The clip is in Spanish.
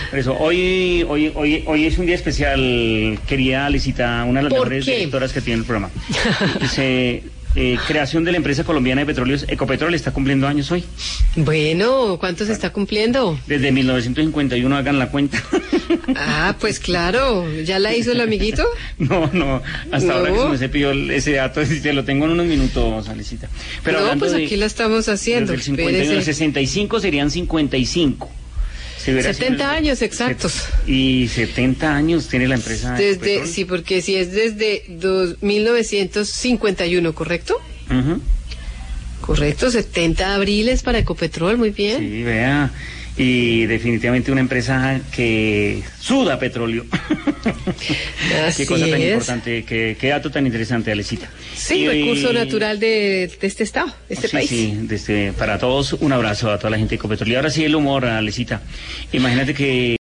Por eso, hoy es un día especial, querida Alicita, una de las mejores directoras que tiene el programa. Dice, creación de la empresa colombiana de petróleos, Ecopetrol, está cumpliendo años hoy. Bueno, ¿cuántos está cumpliendo? Desde 1951, hagan la cuenta. Ah, pues claro, ¿ya la hizo el amiguito? No, hasta ahora que se me cepilló ese dato, te lo tengo en unos minutos, Alicita. Pero no, pues aquí la estamos haciendo. Desde el 51, 65 serían 55. 70 años exactos. Y 70 años tiene la empresa. Sí, porque si es desde 1951, ¿correcto? Correcto, 70 abriles para Ecopetrol, muy bien. Sí, vea. Y definitivamente una empresa que suda petróleo. Así qué cosa tan es. Importante, qué dato tan interesante, Alecita. Sí, recurso natural de este estado, de este país. Sí, para todos un abrazo a toda la gente de Ecopetrol. Y ahora sí el humor, Alecita. Imagínate que